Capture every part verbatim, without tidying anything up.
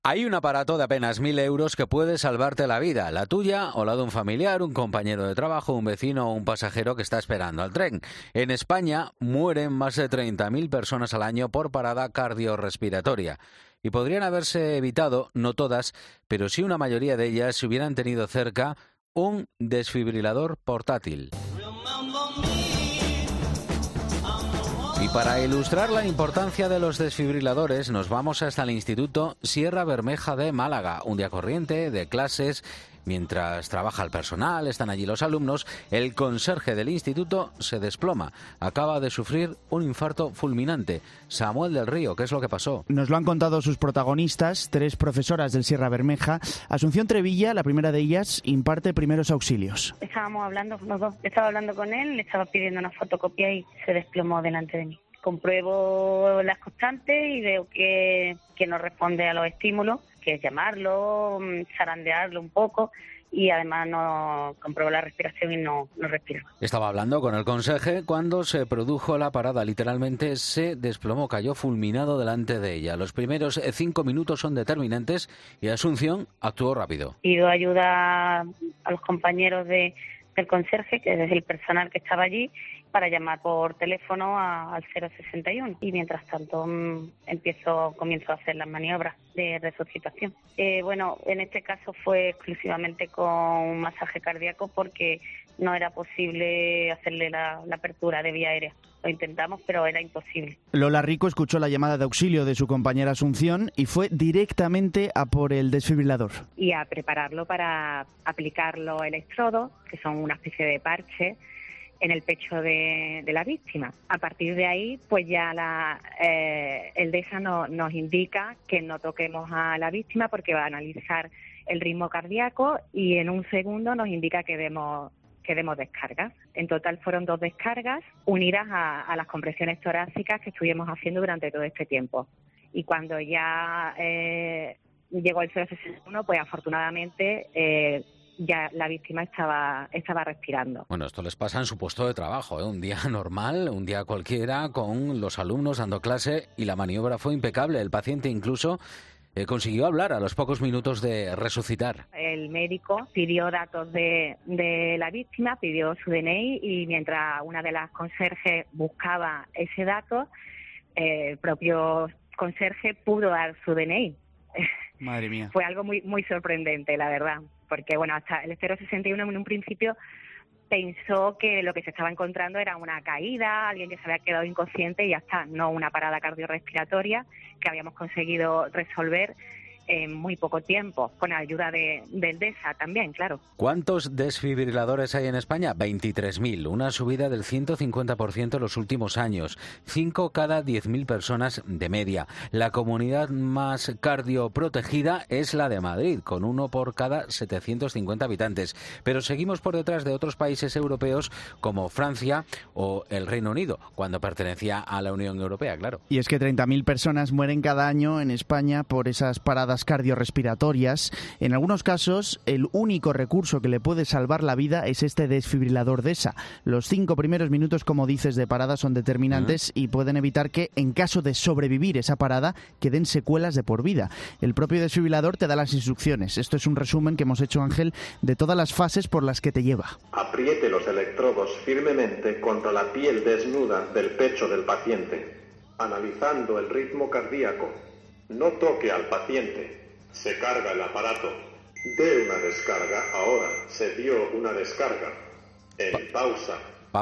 Hay un aparato de apenas mil euros que puede salvarte la vida, la tuya o la de un familiar, un compañero de trabajo, un vecino o un pasajero que está esperando al tren. En España mueren más de treinta mil personas al año por parada cardiorrespiratoria. Y podrían haberse evitado, no todas, pero sí una mayoría de ellas si hubieran tenido cerca un desfibrilador portátil. Y para ilustrar la importancia de los desfibriladores, nos vamos hasta el Instituto Sierra Bermeja de Málaga. Un día corriente de clases, mientras trabaja el personal, están allí los alumnos, el conserje del instituto se desploma. Acaba de sufrir un infarto fulminante. Samuel del Río, ¿qué es lo que pasó? Nos lo han contado sus protagonistas, tres profesoras del Sierra Bermeja. Asunción Trevilla, la primera de ellas, imparte primeros auxilios. Estábamos hablando, los dos, estaba hablando con él, le estaba pidiendo una fotocopia y se desplomó delante de mí. Compruebo las constantes y veo que, que no responde a los estímulos, que es llamarlo, zarandearlo un poco, y además no compruebo la respiración y no, no respiro. Estaba hablando con el conserje cuando se produjo la parada. Literalmente se desplomó, cayó fulminado delante de ella. Los primeros cinco minutos son determinantes y Asunción actuó rápido. Pido ayuda a los compañeros de, del conserje, que es el personal que estaba allí, para llamar por teléfono a, al cero sesenta y uno. Y mientras tanto mmm, empiezo, comienzo a hacer las maniobras de resucitación. Eh, bueno, en este caso fue exclusivamente con un masaje cardíaco porque no era posible hacerle la, la apertura de vía aérea. Lo intentamos, pero era imposible. Lola Rico escuchó la llamada de auxilio de su compañera Asunción y fue directamente a por el desfibrilador. Y a prepararlo para aplicar los electrodos, que son una especie de parche, en el pecho de, de la víctima. A partir de ahí, pues ya la, eh, el DESA no, nos indica que no toquemos a la víctima porque va a analizar el ritmo cardíaco y en un segundo nos indica que demos, que demos descargas. En total fueron dos descargas unidas a, a las compresiones torácicas que estuvimos haciendo durante todo este tiempo. Y cuando ya eh, llegó el cero sesenta y uno, pues afortunadamente Eh, ya la víctima estaba estaba respirando. Bueno, esto les pasa en su puesto de trabajo, ¿eh? Un día normal, un día cualquiera, con los alumnos dando clase y la maniobra fue impecable. El paciente incluso eh, consiguió hablar a los pocos minutos de resucitar. El médico pidió datos de, de la víctima, pidió su D N I y mientras una de las conserjes buscaba ese dato, eh, el propio conserje pudo dar su D N I. Madre mía. Fue algo muy muy sorprendente, la verdad, porque bueno, hasta el cero sesenta y uno en un principio pensó que lo que se estaba encontrando era una caída, alguien que se había quedado inconsciente y ya está, no una parada cardiorrespiratoria que habíamos conseguido resolver en muy poco tiempo, con ayuda de, del DESA también, claro. ¿Cuántos desfibriladores hay en España? veintitrés mil, una subida del ciento cincuenta por ciento en los últimos años. cinco cada diez mil personas de media. La comunidad más cardioprotegida es la de Madrid, con uno por cada setecientos cincuenta habitantes. Pero seguimos por detrás de otros países europeos como Francia o el Reino Unido, cuando pertenecía a la Unión Europea, claro. Y es que treinta mil personas mueren cada año en España por esas paradas cardiorrespiratorias. En algunos casos, el único recurso que le puede salvar la vida es este desfibrilador DESA. Los cinco primeros minutos, como dices, de parada son determinantes uh-huh. y pueden evitar que, en caso de sobrevivir esa parada, queden secuelas de por vida. El propio desfibrilador te da las instrucciones. Esto es un resumen que hemos hecho, Ángel, de todas las fases por las que te lleva. Apriete los electrodos firmemente contra la piel desnuda del pecho del paciente, analizando el ritmo cardíaco. No toque al paciente. Se carga el aparato. De una descarga. Ahora se dio una descarga. En pausa.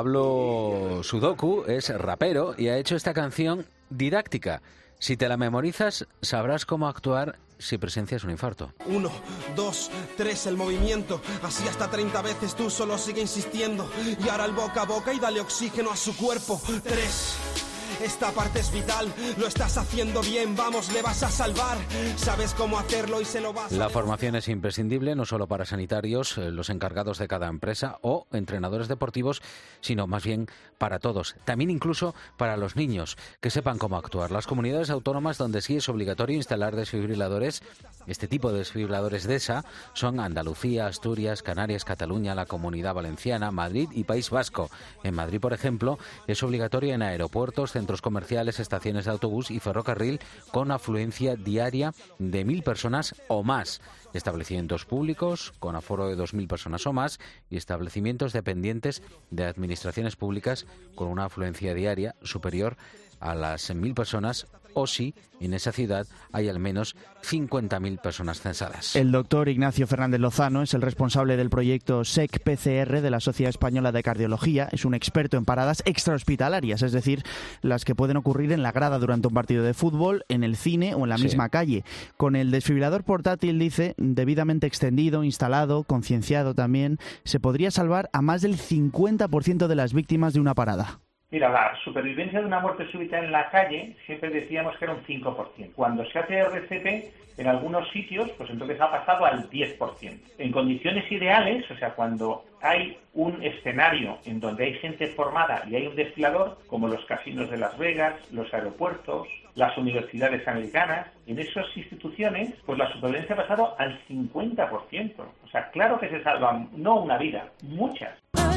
Pablo Sudoku es rapero y ha hecho esta canción didáctica. Si te la memorizas, sabrás cómo actuar si presencias un infarto. Uno, dos, tres, el movimiento. Así hasta treinta veces, tú solo sigue insistiendo. Y ahora el boca a boca y dale oxígeno a su cuerpo. Tres. Esta parte es vital, lo estás haciendo bien, vamos, le vas a salvar. Sabes cómo hacerlo y se lo vas a... La formación es imprescindible, no solo para sanitarios, los encargados de cada empresa o entrenadores deportivos, sino más bien para todos. También incluso para los niños, que sepan cómo actuar. Las comunidades autónomas donde sí es obligatorio instalar desfibriladores Este tipo de desfibriladores DESA son Andalucía, Asturias, Canarias, Cataluña, la Comunidad Valenciana, Madrid y País Vasco. En Madrid, por ejemplo, es obligatorio en aeropuertos, centros comerciales, estaciones de autobús y ferrocarril con afluencia diaria de mil personas o más. Establecimientos públicos con aforo de dos mil personas o más y establecimientos dependientes de administraciones públicas con una afluencia diaria superior a las mil personas o si en esa ciudad hay al menos cincuenta mil personas censadas. El doctor Ignacio Fernández Lozano es el responsable del proyecto S E C P C R de la Sociedad Española de Cardiología. Es un experto en paradas extrahospitalarias, es decir, las que pueden ocurrir en la grada durante un partido de fútbol, en el cine o en la Sí. misma calle. Con el desfibrilador portátil, dice, debidamente extendido, instalado, concienciado también, se podría salvar a más del cincuenta por ciento de las víctimas de una parada. Mira, la supervivencia de una muerte súbita en la calle siempre decíamos que era un cinco por ciento. Cuando se hace R C P en algunos sitios, pues entonces ha pasado al diez por ciento. En condiciones ideales, o sea, cuando hay un escenario en donde hay gente formada y hay un desfibrilador, como los casinos de Las Vegas, los aeropuertos, las universidades americanas, en esas instituciones, pues la supervivencia ha pasado al cincuenta por ciento. O sea, claro que se salvan, no una vida, muchas.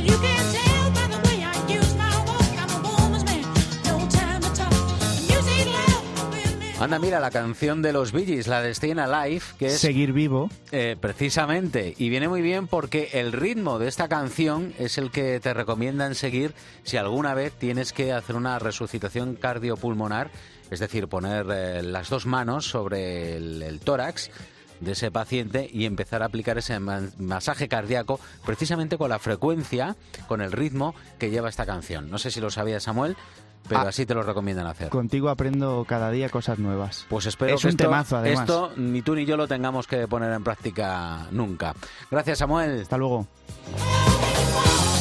Anda, mira, la canción de los Bee Gees, la de Staying Alive, que es... Seguir vivo. Eh, precisamente, y viene muy bien porque el ritmo de esta canción es el que te recomiendan seguir si alguna vez tienes que hacer una resucitación cardiopulmonar, es decir, poner eh, las dos manos sobre el, el tórax de ese paciente y empezar a aplicar ese masaje cardíaco precisamente con la frecuencia, con el ritmo que lleva esta canción. No sé si lo sabía, Samuel, pero Ah, así te lo recomiendan hacer. Contigo aprendo cada día cosas nuevas. Pues espero es que un esto, temazo, además. esto ni tú ni yo lo tengamos que poner en práctica nunca. Gracias, Samuel. Hasta luego.